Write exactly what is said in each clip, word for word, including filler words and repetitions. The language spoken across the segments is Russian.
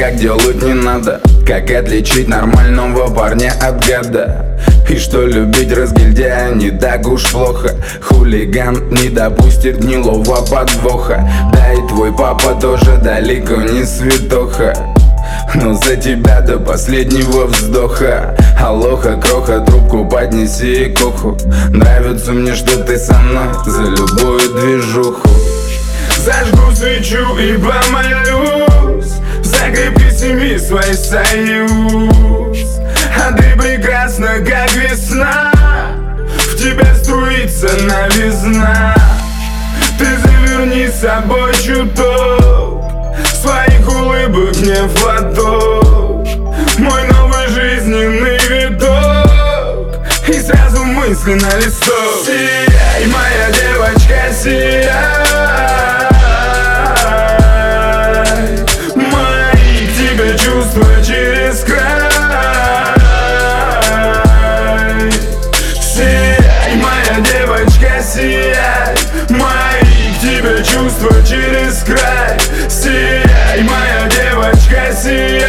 так делать не надо. Как отличить нормального парня от гада? И что любить разгильдяя не так уж плохо. Хулиган не допустит гнилого подвоха. Да и твой папа тоже далеко не святоха, но за тебя до последнего вздоха. Алоха, кроха, трубку поднеси и коху. Нравится мне, что ты со мной за любую движуху. Зажгу свечу и помолюсь, закрепи семьи свой союз. А ты прекрасна, как весна, в тебя струится новизна. Ты заверни с собой чуток, своих улыбок не в платок. Мой новый жизненный виток, и сразу мысли на листок. Сияй, моя девочка, сияй. Мои к тебе чувства через край. Сияй, моя девочка, сияй. Мои к тебе чувства через край. Сияй, моя девочка, сияй.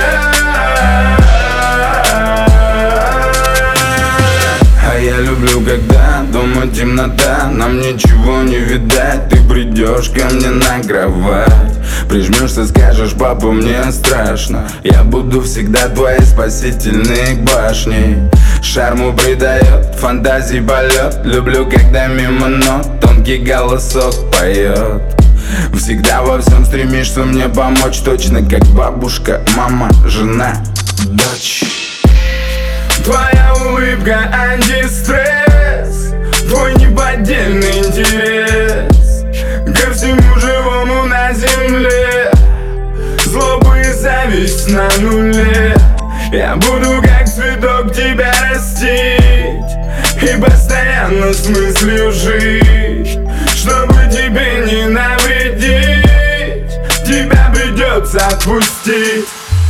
А я люблю, когда дома темнота, нам ничего не видать. Ты придешь ко мне на кровать, прижмешься, скажешь: папа, мне страшно. Я буду всегда твоей спасительной башней. Шарму придает, фантазии полет. Люблю, когда мимо нот тонкий голосок поет. Всегда во всем стремишься мне помочь, точно как бабушка, мама, жена, дочь. Твоя улыбка антистресс, твой неподдельный интерес ко всему живому на земле. Злоба и зависть на нуле. Я буду как цветок тебя растить и постоянно с мыслью жить. Чтобы тебе не навредить, тебя придется отпустить.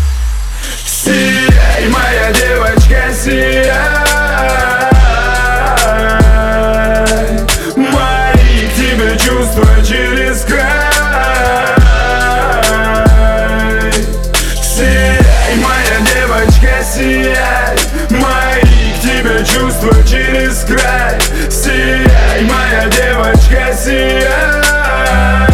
Сияй, моя девочка, сияй. Мои к тебе чувства через край. Сияй, моя девочка, сияй. Мои к тебе чувства через край. Сияй, моя девочка, сияй.